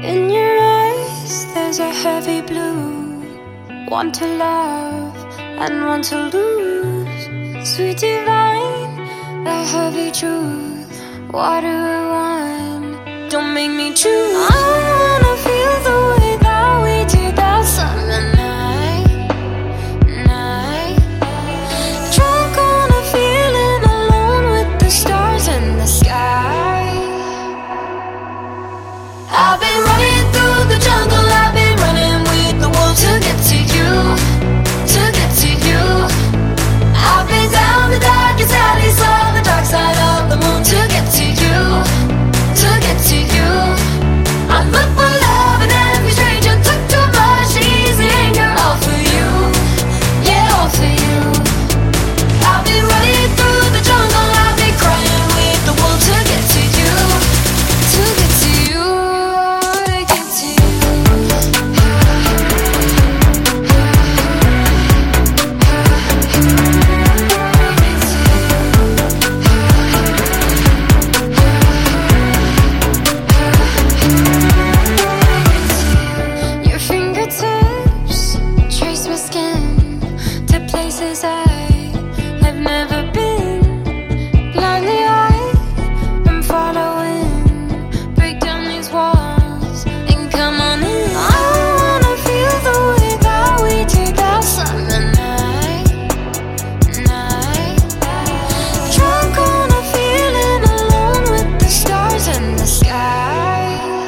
In your eyes there's a heavy blue, one to love and one to lose. Sweet divine, the heavy truth. What do I want? Don't make me choose. I wanna feel the way that we did that summer night. Drunk on a feeling, alone with the stars in the sky. I've been running through the jungle, I've been running with the wolves to get to you, to get to you. I've been down the darkest alleys, saw the dark side of the moon to get to you, to get to you. I look for love in every stranger, took too much easy anger, all for you, yeah, all for you. I've been running through the jungle, I've been crying with the wolves to get to you, to get to you. I've never been. Blindly I'm following. Break down these walls and come on in. I wanna feel the way that we did that summer night. Drunk on a feeling, alone with the stars in the sky.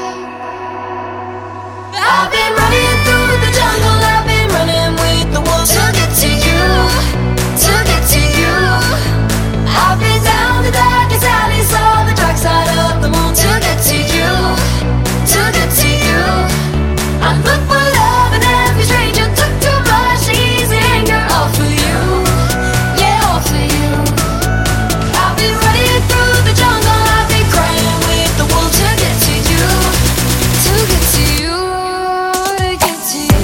I've been running through the jungle, I've been running with the wolves to get to you, to get to you. I've been down the darkest alleys, saw the dark side of the moon to get to you, to get to you. I look for love in every stranger, took too much easy anger, all for you, yeah, all for you. I've been running through the jungle, I've been crying with the wolves to get to you, to get to you, to get to you.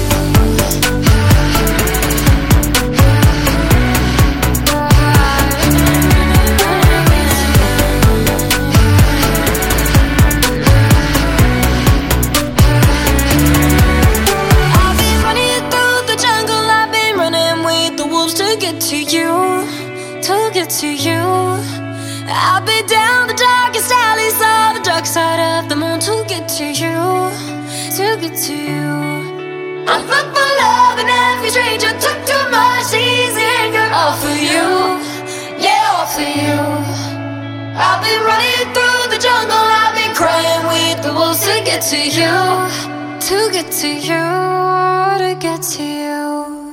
To get to you, I'll be down the darkest alleys, saw the dark side of the moon to get to you, to get to you. I look for love in every stranger, took too much easy anger, all for you, yeah, all for you. I've been running through the jungle, I've been crying with the wolves to get to you, to get to you, to get to you.